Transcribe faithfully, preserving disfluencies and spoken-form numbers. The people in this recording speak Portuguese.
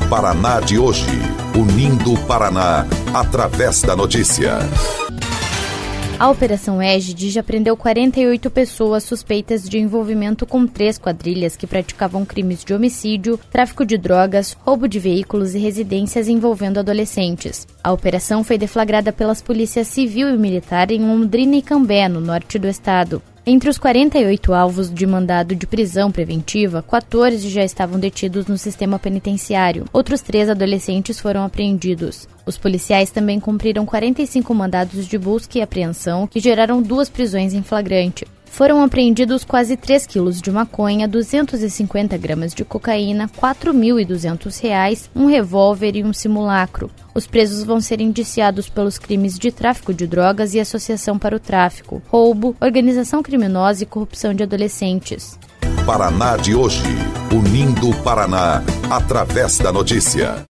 Paraná de hoje, unindo o Paraná através da notícia. A Operação Égide já prendeu quarenta e oito pessoas suspeitas de envolvimento com três quadrilhas que praticavam crimes de homicídio, tráfico de drogas, roubo de veículos e residências envolvendo adolescentes. A operação foi deflagrada pelas polícias civil e militar em Londrina e Cambé, no norte do estado. Entre os quarenta e oito alvos de mandado de prisão preventiva, quatorze já estavam detidos no sistema penitenciário. Outros três adolescentes foram apreendidos. Os policiais também cumpriram quarenta e cinco mandados de busca e apreensão, que geraram duas prisões em flagrante. Foram apreendidos quase três quilos de maconha, duzentos e cinquenta gramas de cocaína, quatro mil e duzentos reais, um revólver e um simulacro. Os presos vão ser indiciados pelos crimes de tráfico de drogas e associação para o tráfico, roubo, organização criminosa e corrupção de adolescentes. Paraná de hoje, unindo o Paraná através da notícia.